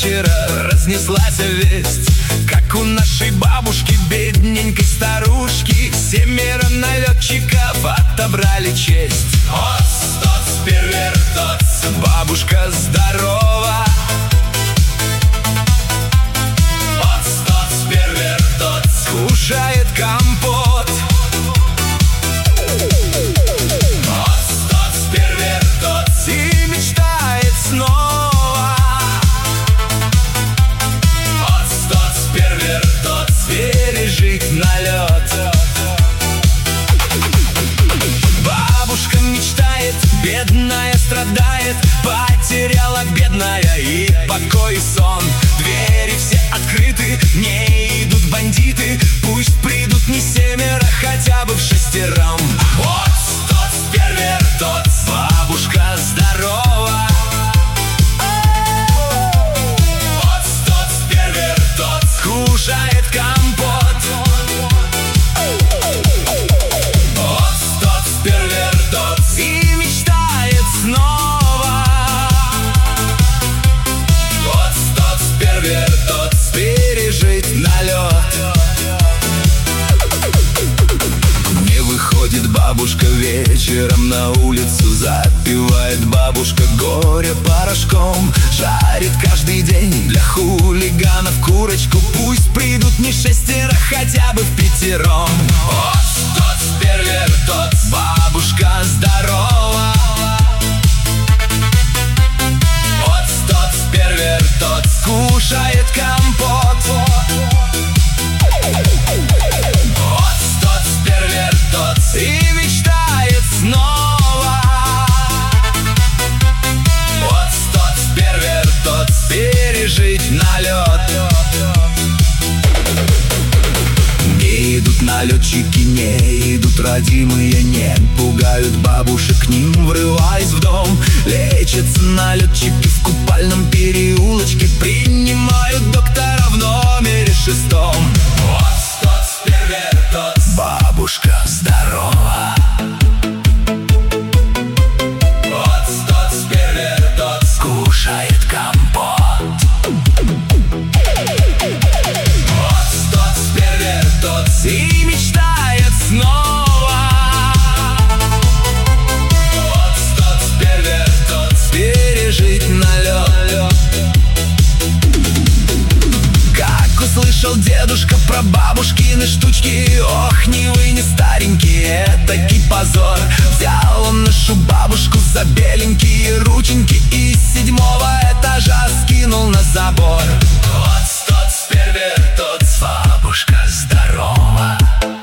вечера разнеслась весть, как у нашей бабушки, бедненькой старушки, 7 налетчиков отобрали честь. Оц, тоц, первертоц, бабушка здорова. Оц, тоц, первертоц, кушает компот. Оц, тоц, первертоц, и мечтает снова. Оц, тоц, первертоц, пережить налет. Бабушка мечтает, бедная страдает, потеряла бедная и покой, и сон. Двери все открыты, не идут бандиты, пусть придут не 7, хотя бы в 6. Вот тот первертот, бабушка здорова. Вот тот первертот, кушает компот. Вот тот первертот, и мечтает снова. Вот тот первертот, пережить налет. Не выходит бабушка вечером на улицу, запивает бабушка горе порошком. Жарит каждый день для хулиганов курочку, пусть придут не 6, хотя бы в 5. Вот тот первертот, бабушка здорова. Вот тот первертот, кушает компот. Вот тот первертот, и мечтает снова. Вот тот первертот, пережить налет. Не идут налетчики, не идут родимые, не пугают бабушек, к ним врываясь в дом. Лечатся налетчики в купальном переулочке, принимают доктора в номере 6. Вот тот первертот, бабушка здорова. Вот тот первертот, кушает компот. Вот тот первертот, и мечтает снова. Вот тот первертот, пережить налет. Как услышал дедушка про бабушкины штучки, ох, не вы, не старенькие, этакий позор. Взял он нашу бабушку за беленькие рученьки и с 7-го этажа скинул на забор. Вот тот первертот, бабушка здорова.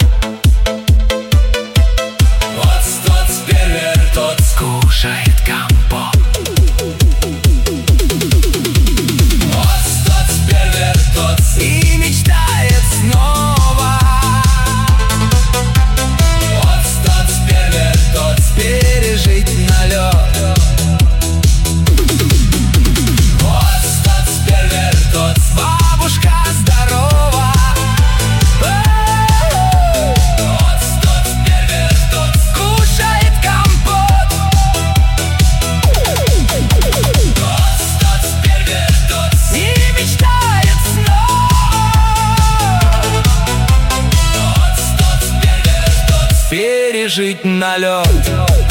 Вот тот первертот, кушает компот. Вот тот первертот, и мечтает снова. Вот тот первертот, пережить налет. Вот тот первертот, бабушка здорова. Вот тот первертот, кушает компот. Вот тот первертот, и мечтает снова. Вот тот первертот, пережить налет.